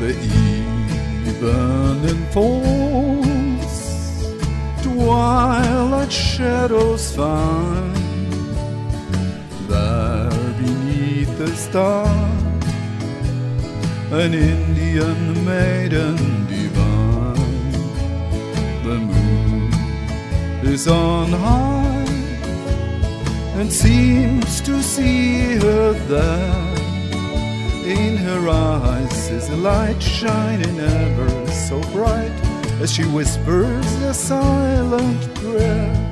the evening falls, twilight shadows fine, there beneath the stars, an Indian maiden divine. The moon is on high and seems to see her there. In her eyes is a light shining ever so bright, as she whispers a silent prayer.